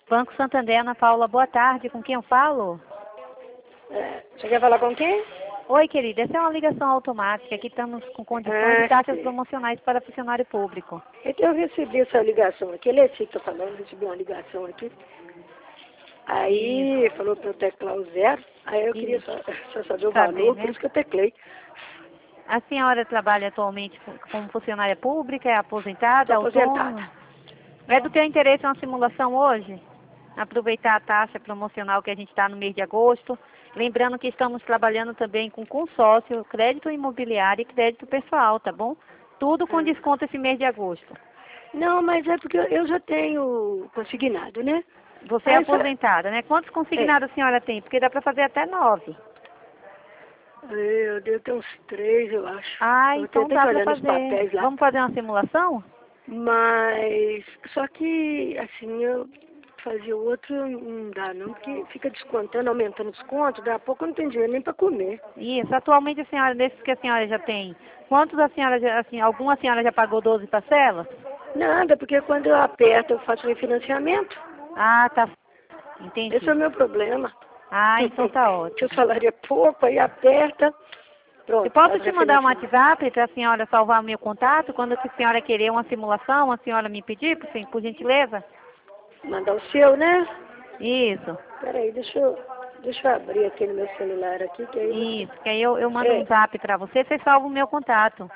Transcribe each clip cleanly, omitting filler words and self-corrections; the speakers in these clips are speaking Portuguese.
Banco Santander, Ana Paula, boa tarde. Com quem eu falo? Você quer falar com quem? Oi, querida. Essa é uma ligação automática. Aqui estamos com condições de taxas Sim. promocionais para funcionário público. Então eu recebi essa ligação aqui. Ele é esse que tá falando, recebi uma ligação aqui. Aí falou para eu teclar o 0. Aí eu queria só saber o valor, né? por isso que eu teclei. A senhora trabalha atualmente como funcionária pública, é aposentada, Estou autônoma? aposentada. É do teu interesse uma simulação hoje? Aproveitar a taxa promocional que a gente está no mês de agosto. Lembrando que estamos trabalhando também com consórcio, crédito imobiliário e crédito pessoal, tá bom? Tudo com desconto esse mês de agosto. Não, mas é porque eu já tenho consignado, né? Você é aposentada, né? Quantos consignados a senhora tem? Porque dá para fazer até 9. Eu devo ter uns 3, eu acho. Ah, Eu então tenho dá que para olhar nos fazer. papéis lá. Vamos fazer uma simulação? Mas, só que, assim, eu fazer o outro não dá não, porque fica descontando, aumentando o desconto, daqui a pouco eu não tenho dinheiro nem para comer. Isso. Atualmente a senhora, desses que a senhora já tem, quantos a senhora já, assim, alguma senhora já pagou 12 parcelas? Nada, porque quando eu aperto eu faço refinanciamento. Ah, tá. Entendi. Esse é o meu problema. Ah, então tá ótimo. Que o salário é pouco, aí aperta. Pronto. Eu posso faz te mandar um refinanciamento. WhatsApp para a senhora salvar o meu contato? Quando a senhora querer uma simulação, a senhora me pedir, por gentileza? Mandar o seu, né? Isso. Peraí, deixa eu abrir aqui no meu celular aqui, que aí Isso, que aí eu mando um zap para você, você salva o meu contato.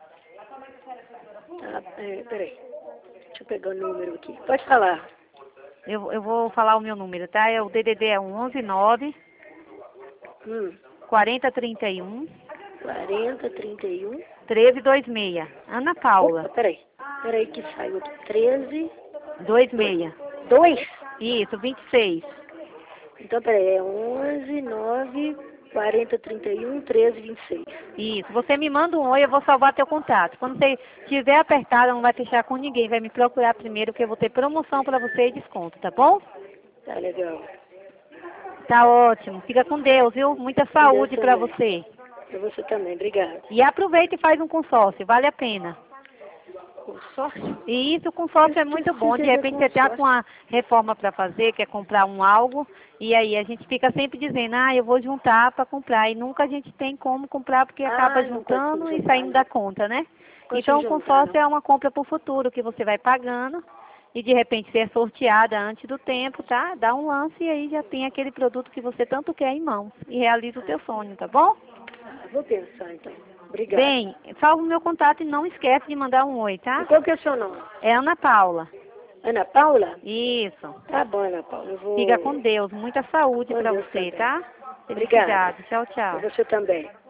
Peraí. Deixa eu pegar o número aqui. Pode falar. Eu vou falar o meu número, tá? O DDD é 11 9 40 31 31. 13 26. Ana Paula. Opa, peraí que saiu aqui. 13. 26. 2? Isso, 26. Então, peraí, é 11, 9, 40, 31, 13, 26. Isso. Você me manda um oi, eu vou salvar teu contato. Quando você estiver apertado, não vai fechar com ninguém. Vai me procurar primeiro, que eu vou ter promoção para você e desconto, tá bom? Tá legal. Tá ótimo. Fica com Deus, viu? Muita saúde para você. Pra você também, obrigada. E aproveita e faz um consórcio, vale a pena. Consórcio? E isso, o consórcio é muito bom. De repente você está com uma reforma para fazer, quer comprar algo, e aí a gente fica sempre dizendo, eu vou juntar para comprar. E nunca a gente tem como comprar, porque acaba juntando e saindo da conta, né? Então o consórcio é uma compra para o futuro, que você vai pagando, e de repente você é sorteada antes do tempo, tá? Dá um lance e aí já tem aquele produto que você tanto quer em mãos. E realiza o teu sonho, tá bom? Vou pensar então. Obrigada. Bem, salva o meu contato e não esquece de mandar um oi, tá? E qual que é o seu nome? É Ana Paula. Ana Paula? Isso. Tá bom, Ana Paula. Eu vou... Fica com Deus. Muita saúde para você, também. tá? Obrigada. Felicidade. Tchau, tchau. Pra você também.